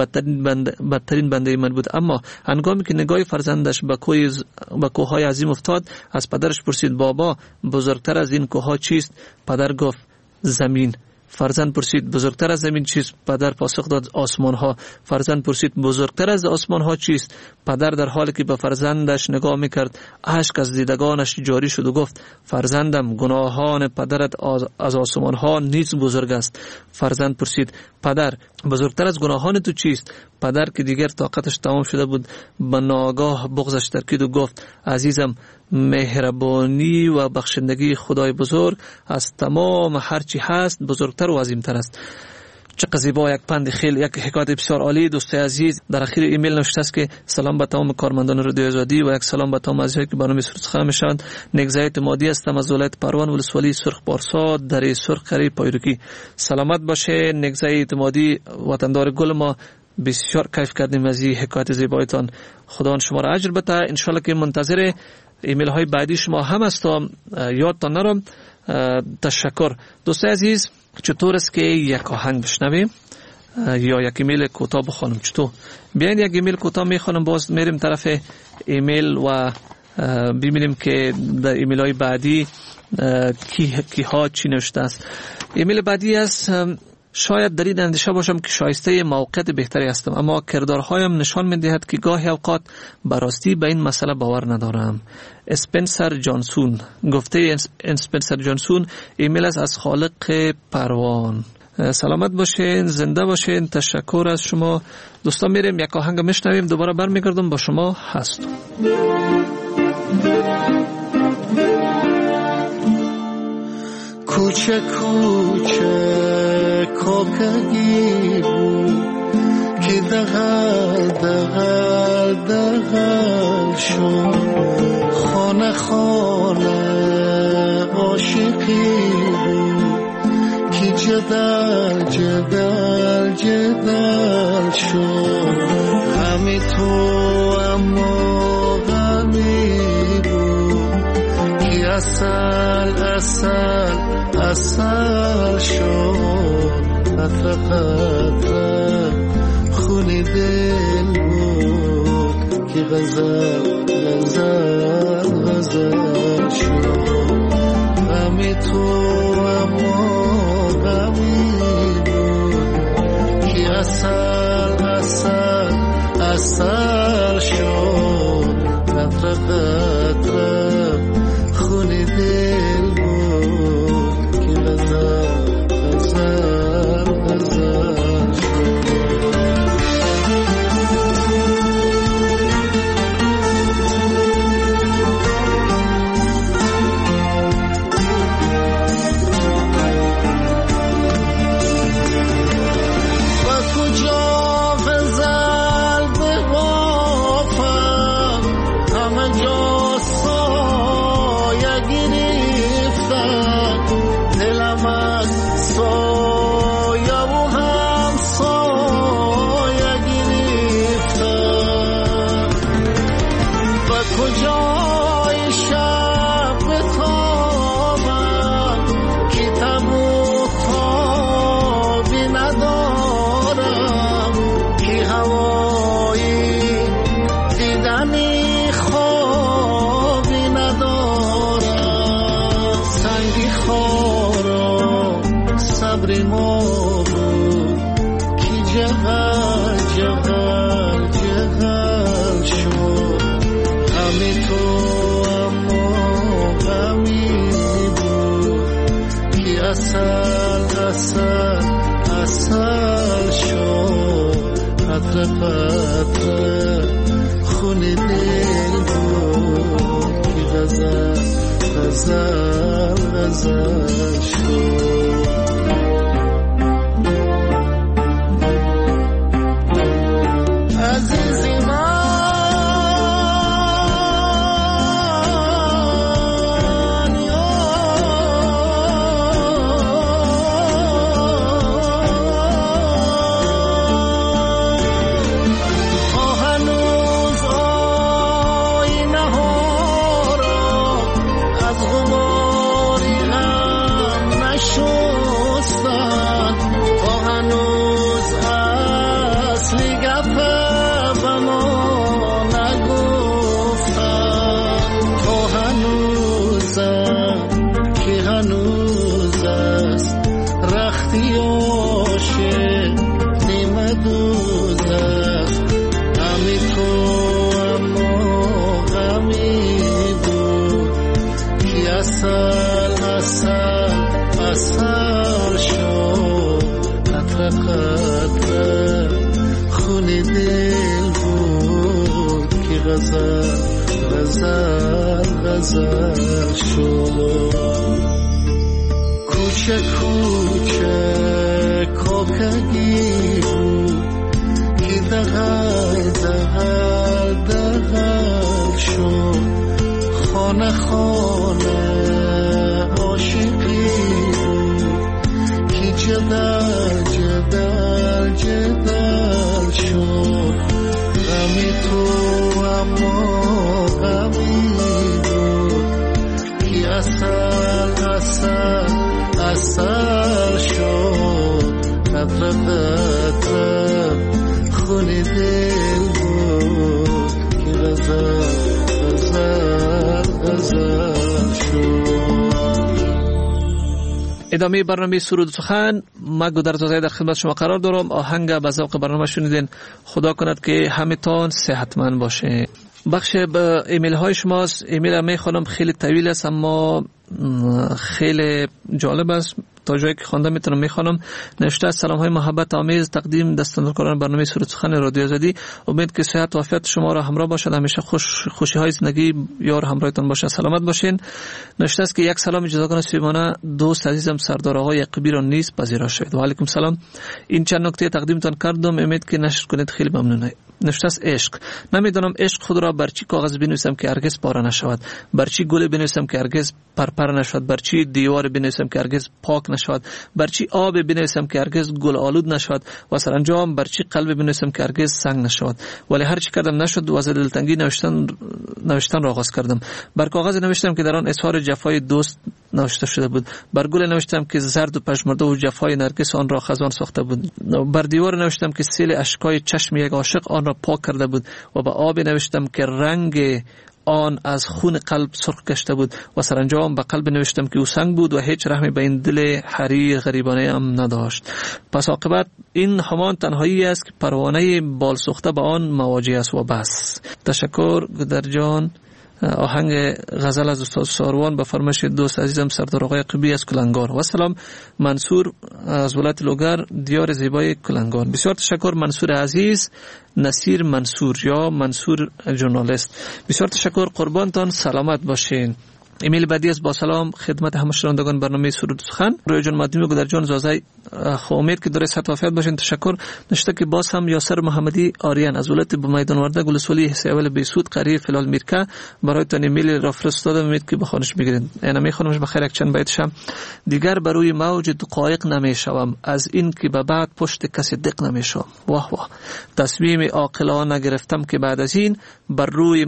بدترین بنده من بود، اما هنگامی که نگاه فرزندش به کوههای عظیم افتاد از پدرش پرسید: بابا، بزرگتر از این کوهها چیست؟ پدر گفت: زمین. فرزند پرسید: بزرگتر از زمین چیست؟ پدر پاسخ داد: آسمان ها. فرزند پرسید: بزرگتر از آسمان ها چیست؟ پدر در حالی که به فرزندش نگاه میکرد اشک از دیدگانش جاری شد و گفت: فرزندم، گناهان پدرت از آسمان ها نیز بزرگ است. فرزند پرسید: پدر، بزرگتر از گناهان تو چیست؟ پدر که دیگر طاقتش تمام شده بود به ناگاه بغضش ترکید و گفت: عزیزم، مهربانی و بخشندگی خدای بزرگ از تمام هرچی هست بزرگتر و عظیمتر است. چقدر زیبا، یک پند خیلی، یک حکایت بسیار عالی. دوستای عزیز، در اخیر ایمیل نوشته است که سلام به تمام کارمندان رادیو آزادی و یک سلام به تمام عزیزانی که برنامه سرخ میشوند. نگزای اعتمادی هستم از ولایت پروان، ولسوالی سرخ پارسا، در سرخ قریب پایروکی. سلامت باشه نگزای اعتمادی، وطندار گل ما. بسیار کیف کردیم از این حکایت زیبایتان. خدا شما را اجر بده. ان شاء الله که منتظر ایمیل های بعدی شما هم هستم. یادتان نرم. تشکر. دوستای عزیز، چطور است که یک آهنگ بشنویم یا یک ایمیل کوتاه بخونم؟ چطور؟ بیاین یک ایمیل کوتاه میخونم، باز میریم طرف ایمیل و ببینیم که در ایمیل های بعدی کی ها چی نوشته است. ایمیل بعدی است: شاید در این اندیشه باشم که شایسته موقعیت بهتری هستم، اما کردارهایم نشان می‌دهد که گاهی اوقات براستی به این مسئله باور ندارم. اسپنسر جانسون. گفته اسپنسر جانسون. ایمیل از خالق پروان. سلامت باشین، زنده باشین. تشکر از شما. دوستان، میریم یک آهنگ میشنویم، دوباره برمیگردم با شما هستم. کوچه کوچه کوکگی بود که دغل شد، خانه خانه عاشقی بود که جدل شد. همی تو اما غمی بود که اصل شد. قطره قطره خونی دل بود که غزل شد. غمی تو اما غمی بود که اصل شد. قطره قطره خونی دل بود که غزل شد. جغل جغل جغل شد غمی تو اما غمی بود که اصل اصل اصل شد قطره قطره خون دل بود که غزل غزل غزل شد کوچه کوچه کوکگی بود که دغل دغل دغل شد خانه خانه عاشقی بود که جدل جدل جدل شد غمی تو اما غمی اصل اصل اصل شد قطره قطره خون دل بود که غزل غزل غزل شد. ادامه برنامه سرود و سخن ما گودرزاده در خدمت شما قرار دارم. آهنگ به ذوق برنامه شنیدین. خدا کند که همتان صحتمند باشه. بخش به ایمیل های شماست. ایمیل میخوانم خیلی طویل است اما خیلی جالب است. تا جایی که خوانده میتونم میخوانم. نوشته است: سلام های محبت آمیز تقدیم دستاندرکاران برنامه سرود سخن رادیو آزادی. امید که صحت و عافیت شما را همراه باشد. همیشه خوشی های زندگی یار همراهتان باشه. سلامت باشین. نوشته است که یک سلام جداگانه سویمانه دوست عزیزم سردار آقای قبی را نیز پذیرا شد. و علیکم سلام. این چند نکته تقدیمتان کردم. امید که نشر کنید. خیلی ممنونم. نوشته است: عشق. نمیدونم عشق خود را بر چی کاغذ بنویسم که هرگز پاره نشود، بر چی گل بنویسم که هرگز پرپر نشود، بر چی دیوار بنویسم که هرگز پاک نشود، بر چی آب بنویسم که هرگز گل آلود نشود و سرانجام بر چی قلب بنویسم که هرگز سنگ نشود. ولی هر چی کردم نشد و از دلتنگی نوشتن را آغاز کردم. بر کاغذ نوشتم که در آن اظهار جفای دوست نوشته شده بود. بر گل نوشتم که زرد و پژمرده و جفای نرگس آن را خزان ساخته بود. بر دیوار نوشتم که سیل اشکای چشم یک عاشق آن را پاک کرده بود و به آب نوشتم که رنگ آن از خون قلب سرخ گشته بود و سرانجام به قلب نوشتم که او سنگ بود و هیچ رحمی به این دل حریر غریبانه هم نداشت. پس عاقبت این همان تنهایی است که پروانه بال سوخته به آن مواجه است و بس. تشکر گدر جان. آهنگ غزل از استاد ساروان به فرمایش دوست عزیزم سردار آقای قبی از کلنگار. و سلام منصور از ولایت لوگر دیار زیبای کلنگار. بسیار تشکر منصور عزیز. نصیر منصور یا منصور ژورنالیست. بسیار تشکر قربانتان. سلامت باشین. ایمیل بعدی از با سلام خدمت همه شنوندگان برنامه سرود سخن. روی جان مدنی و گدر جان زازای امید که در صحت و عافیت باشین. تشکر. نشته که باز هم یاسر محمدی آریان از ولایت میدان ورده گلسولی حصه اول بیسود قریه فلال میرکه برایتان ایمیل را فرستادم. امید که بخونش میگیرید. اینا میخونمش بخیر. یک چند بیتشم: دیگر بر روی موج دقایق نمیشوم، از این که به بعد پشت کسی دق نمیشوم. واه واه. تصمیم عاقلانه گرفتم که بعد از این بر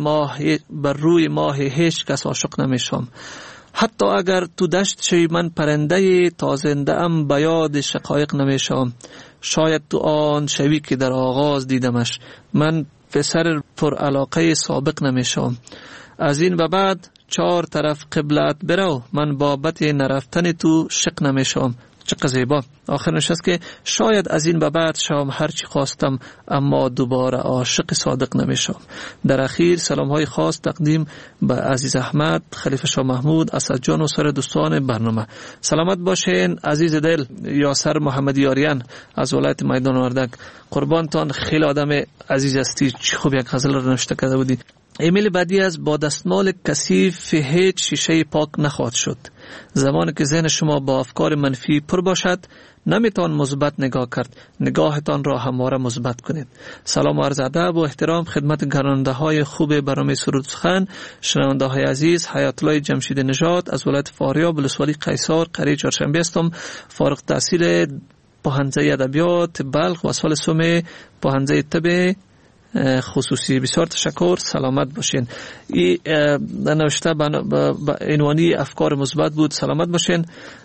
روی ماه هیچ کس عاشق نمیشوم. حتی اگر تو دشت شوی من پرنده تازنده ام به یاد شقایق نمیشم. شاید تو آن شوی که در آغاز دیدمش، من پسر پر علاقه سابق نمیشم. از این به بعد 4 طرف قبلت برو، من بابت نرفتن تو شق نمیشم. چقدر زیبا. آخرش است که شاید از این به بعد شام هر چی خواستم اما دوباره عاشق صادق نمیشم. در اخیر سلام های خاص تقدیم به عزیز احمد، خلیفه شاه محمود، اسد جان و سر دوستان برنامه. سلامت باشین عزیز دل. یاسر محمدی آریان از ولایت میدان وردک، قربانتان، خیلی آدم عزیز هستی. چه خوب یک غزل رو نوشته کرده بودی. ایمیل بعدی از با دستمال کثیف هیچ شیشه پاک نخواهد شد. زمانی که ذهن شما با افکار منفی پر باشد نمیتوان مثبت نگاه کرد. نگاهتان را همواره مثبت کنید. سلام و عرض ادب و احترام خدمت گراننده های خوب برنامه سرود سخن، شنونده های عزیز. حیات الله جمشید نژاد از ولایت فاریاب ولسوالی قیصر قریه چهارشنبه هستم. فارغ التحصیل پوهنځی ادبیات بلخ و سال سوم پوهنځی طب خصوصی. بسیار تشکر. سلامت باشین. این نوشته با عنوانی افکار مثبت بود. سلامت باشین.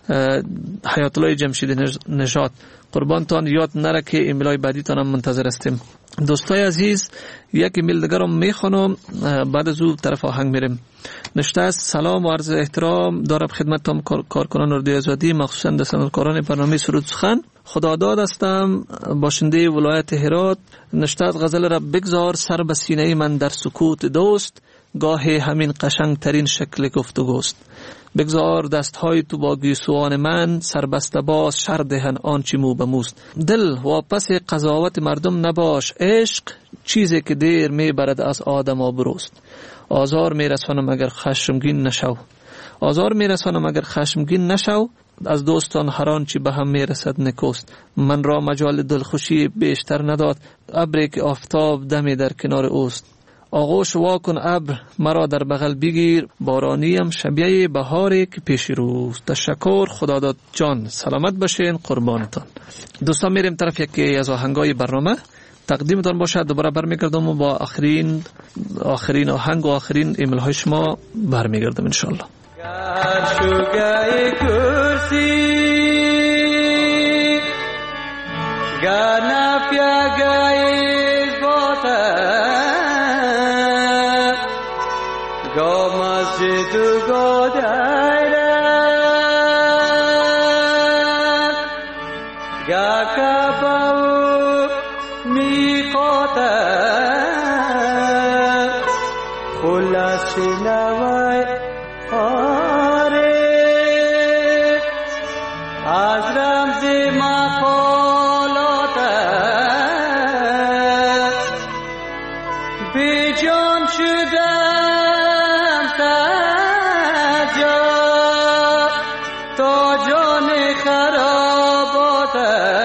حیات الله جمشید نژاد، قربانتان. یاد نره که ایمیلای بعدی تانم منتظر هستیم. دوستای عزیز، یک ایمیل دیگر رو میخونم، بعد از او طرف آهنگ میریم. نوشته است: سلام و عرض احترام دارم خدمتتان کارکنان رادیو آزادی، مخصوصا دستاندارکاران برنامه سرود سخن. خداداد هستم، باشنده ولایت هرات. نوشته است: غزل را بگذار سر به سینه من در سکوت دوست، گاهی همین قشنگ ترین شکل گفتگوست. بگذار دستهای تو با گیسوان من، سربسته باز شر دهن آنچه مو به موست. دل واپس قضاوت مردم نباش، عشق چیزی که دیر میبرد از آدم آبروست. آزار میرسانم اگر خشمگین نشو، آزار میرسانم اگر خشمگین نشو، از دوستان هر آنچه به هم میرسد نکوست. من را مجال دلخوشی بیشتر نداد، ابری که آفتاب دمی در کنار اوست. آغوش واکن ابر مرا در بغل بگیر، بارانیم شبیه بهاری که پیش روست. تشکر. خداداد جان. سلامت باشین. قربانتان. دوستان میریم طرف یکی از آهنگای برنامه تقدیمتان باشد. دوباره برمیگردم و با آخرین آهنگ و آخرین ایمیل های شما برمیگردم انشالله. شوگای کرسی گانا پیاگای باتا گا مسجد گا دایره گا کباو میقاتا خلاص نوای از رمز مقالات بی جان شدم سجا تا جان خرابات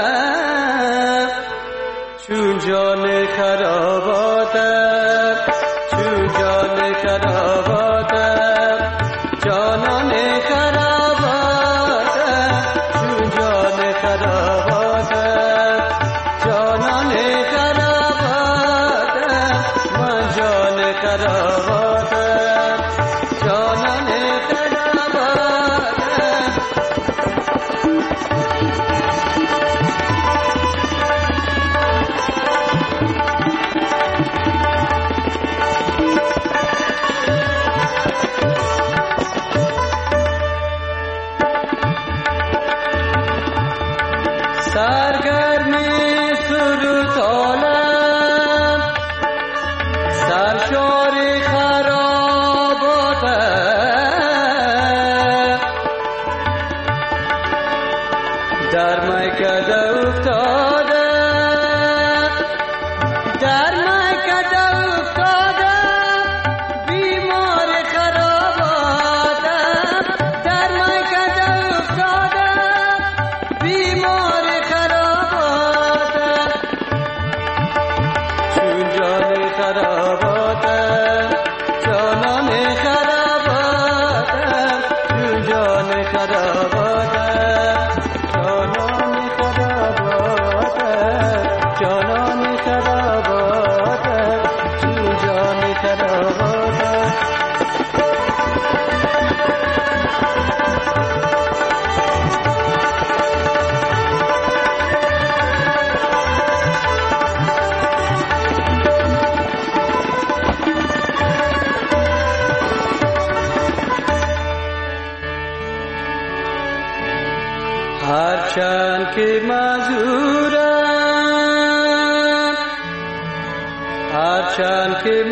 چون جان خرابات چون جان خرابات جانان خرابات چون جان خرابات جانان خرابات من جان خرابات جانان خرابات. سرگرمی سرود عالم سرشار خرابات در میکده افتاده در میکده افتاده بیمار خرابات در میکده افتاده بیمار خرابات چون جان خرابات جانان خرابات چون جان خرابات جانان خرابات جانان خرابات چون جان خرابات. هر که مزورم هرچند که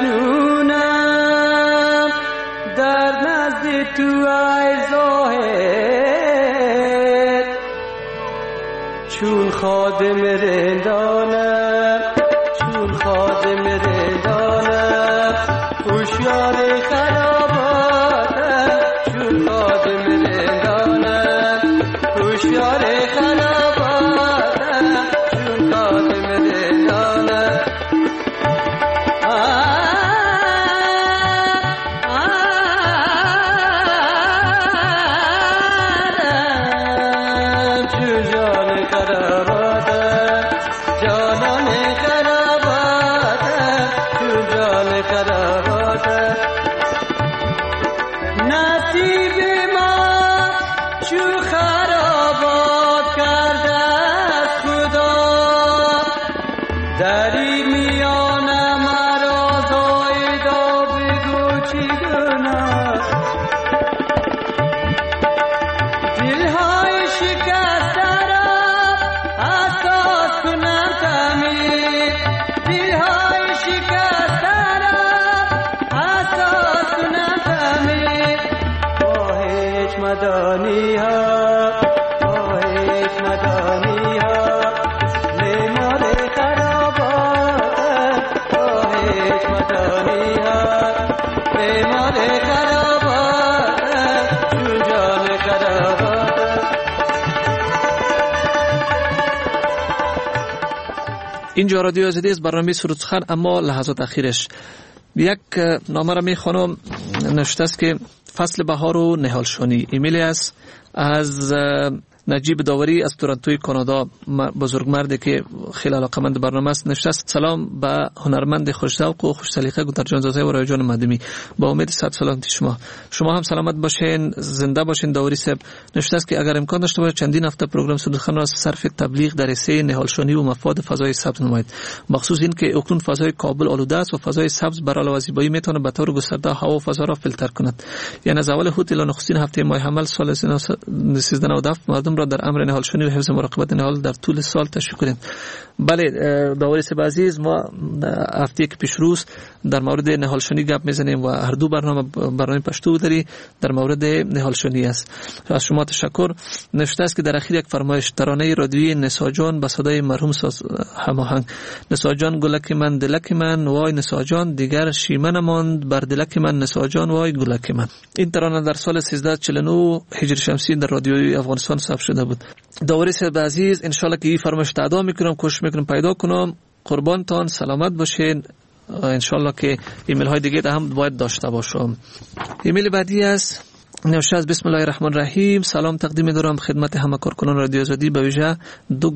مجنونم در نزد تو ای زاهد چون خادم رندانم چون خادم رندانم هوشیار خراباتم چون خادم رندانم هوشیار خراباتم چون خادم رندانم اینجا رادیو آزادی است، برنامه سرود سخن. اما لحظات اخیرش یک نامه را میخوانم، نوشته است که فصل بهار و نهالشانی. ایمیلی است از نجیب داوری از تورنتوی کانادا، بزرگمردی که خیلی علاقه‌مند برنامه است. نوشته است سلام به هنرمند خوش‌ذوق و خوش سلیقه گودر جان زاده و رای جان مدمی، با امید صد سلامتی شما هم سلامت باشین، زنده باشین. داوری صاحب نوشته است که اگر امکان داشته باشه چندین هفته پروگرام سودخان را صرف تبلیغ در حصه نهالشانی و مفاد فضای سبز نمایید، مخصوص این که اکنون فضای کابل آلوده است و فضای سبز برای علاوه زیبایی میتونه به طور گسترده هوا و فضا را فیلتر کند. یعنی از اول هوت الی نخستین هفته ماه حمل سال 1397 مردم را در امر نهالشانی و حفظ مراقبت نهال در طول سال تشویق کنیم. بله داوری صاحب عزیز، ما هفته که پیش روز در مورد نهالشانی گپ میزنیم و هر دو برنامه پشتو داری در مورد نهالشانی است. از شما تشکر. نوشته است که در اخیر یک فرمایش ترانه رادیویی نساجان با صدای مرحوم هماهنگ: نساجان گلک من دلک من وای نساجان، دیگر شیمه نماند بر دلک من نساجان وای گلک من. این ترانه در سال 1349 هجری شمسی در رادیوی افغانستان ثبت شده بود. داوری صاحب عزیز، ان شاء الله که این فرمایش ادا میکنم، کوشش میکنم پیدا کنم. قربانتان، سلامت باشین. ان شاء الله که ایمیل های دیگه هم باید داشته باشم. ایمیل بعدی است نوشته است: بسم الله الرحمن الرحیم. سلام تقدیم دارم خدمت همه کارکنان رادیو آزادی، به ویژه دو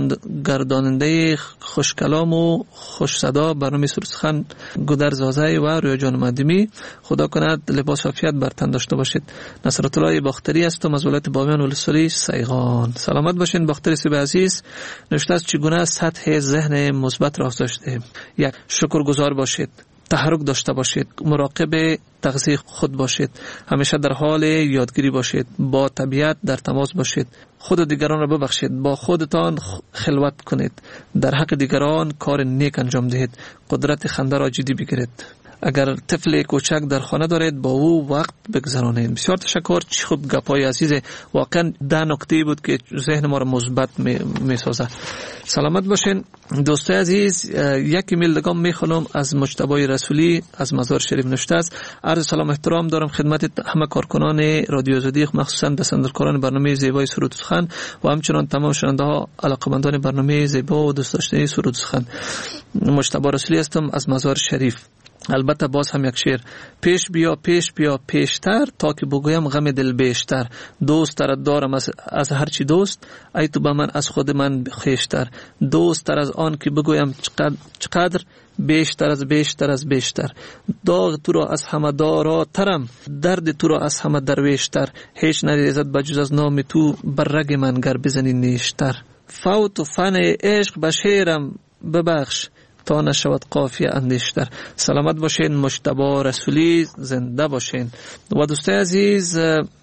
گرداننده خوشکلام و خوش صدا برنامه سرودسخن گودر زاده و رویا جان مدمی. خدا کند لباس عافیت بر تن داشته باشید. نصرت الله باختری هستم از ولایت بامیان ولسوالی سیغان. سلامت باشین باختری صاحب عزیز. نوشته است چگونه سطح ذهن مثبت را داشته. یک، شکرگزار باشید، تحرک داشته باشید، مراقب تغذیه خود باشید، همیشه در حال یادگیری باشید، با طبیعت در تماس باشید، خود و دیگران را ببخشید، با خودتان خلوت کنید، در حق دیگران کار نیک انجام دهید، قدرت خنده را جدی بگیرید. اگر طفل کوچک در خانه دارید با او وقت بگذرانید. بسیار تشکر. چه خوب گپای عزیز، واقعا 10 نکته بود که ذهن ما را مثبت میسازه. سلامت باشین دوستای عزیز. یک ایمیل دیگه میخونم از مجتبی رسولی از مزار شریف. نوشته است: عرض سلام احترام دارم خدمت همه کارکنان رادیو آزادی، مخصوصا دستاندرکاران برنامه زیبای سرود سخن و همچنان تمام شنونده ها علاقه‌مندان برنامه زیبا و دوست داشتنی سرود سخن. مجتبی رسولی هستم از مزار شریف. البته باز هم یک شعر: پیش بیا پیشتر تا که بگویم غم دل بیشتر، دوست تر دارم از هرچی دوست، ای تو به من از خود من خویشتر، دوست تر از آن که بگویم چقدر، بیشتر از بیشتر، داغ تو را از همه داراترم، درد تو را از همه درویشتر، هیچ نریزد بجز از نام تو بر رگ من گر بزنی نیشتر، فوت و فن عشق به شعرم ببخش تا نشود قافیه اندیشتر. سلامت باشین مجتبی رسولی، زنده باشین. و دوستای عزیز،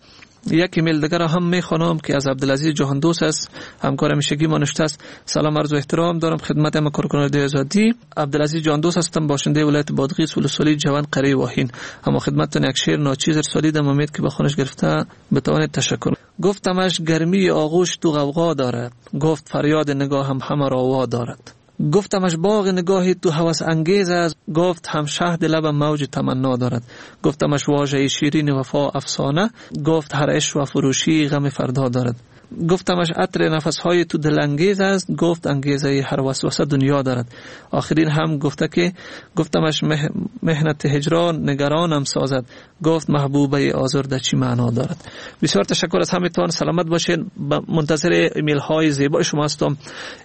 یک ایمیل دیگر هم میخوانم که از عبدالعزیز جهاندوست است، همکار همیشگی ما نوشته است: سلام عرض و احترام دارم خدمت همه کارکنان آزادی. عبدالعزیز جهاندوست هستم، باشنده ولایت بادغیس ولسوالی جوان قریه واهین. اما خدمتتون یک شعر ناچیز ارسالیدم، امید که به خونش گرفته بتوانید تشکر. گفتمش گرمی آغوش تو غوغا دارد، گفت فریاد نگاه هم همه را وا دارد. گفتمش باغ نگاهی تو هوس انگیز است، گفت هم شهد لب موج تمنا دارد. گفتمش واژه شیرین وفا افسانه، گفت هر عشق و فروشی غم فردا دارد. گفتمش عطر نفسهای تو دل انگیز است، گفت انگیزه هر وسوسه دنیا دارد. آخرین هم گفته که گفتمش مهنت هجران نگرانم سازد، گفت محبوبه آزرده چی معنا دارد. بسیار تشکر از همتون، سلامت باشین. منتظر ایمیل های زیبا شما هستم.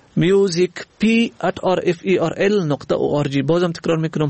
musicp@rferl.org. بازم تکرار میکنم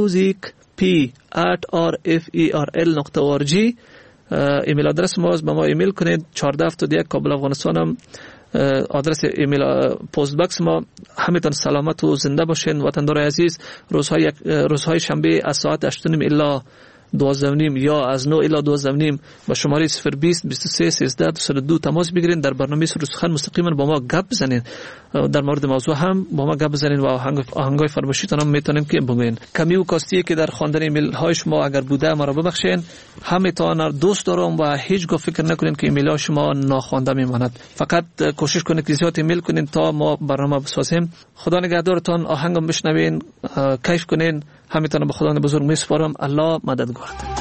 musicp@rferl.org. ایمیل آدرس ما است، به ما ایمیل کنید. 1471 کابل افغانستان هم آدرس ایمیل پست باکس ما. همتون سلامت و زنده باشین وطندار عزیز. روزهای شنبه از ساعت 8:30 الی 12:30 یا از 9 الی 12:30 با شماره 020 23 13 202 تماس بگیرین. در برنامه سخن مستقیما با ما گپ بزنین، در مورد موضوع هم با ما گپ بزنین و آهنگای فرمایشتون هم میتونیم که بگوین. کمی و کاستی که در خواندن ایمیل های شما اگر بوده ما را ببخشین. همتون دوست دارم و هیچگاه فکر نکنین که ایمیل های شما ناخوانده میماند. فقط کوشش کنید که زیاد ایمیل کنین تا ما برنامه بسازیم. خدا نگهدارتون. آهنگم بشنوین، کیف کنین. همتون به خدا بزرگ میسپارم. الله مددگار.